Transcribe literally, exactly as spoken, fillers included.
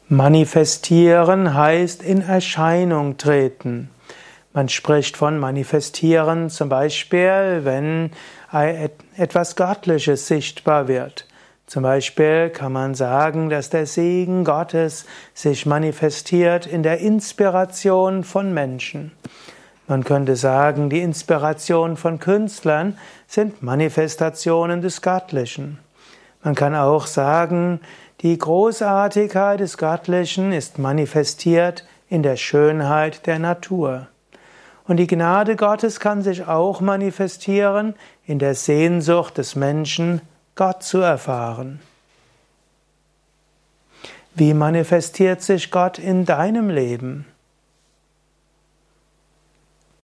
Manifestieren heißt in Erscheinung treten. Man spricht von Manifestieren zum Beispiel, wenn etwas Göttliches sichtbar wird. Zum Beispiel kann man sagen, dass der Segen Gottes sich manifestiert in der Inspiration von Menschen. Man könnte sagen, die Inspiration von Künstlern sind Manifestationen des Göttlichen. Man kann auch sagen, die Großartigkeit des Göttlichen ist manifestiert in der Schönheit der Natur. Und die Gnade Gottes kann sich auch manifestieren in der Sehnsucht des Menschen, Gott zu erfahren. Wie manifestiert sich Gott in deinem Leben?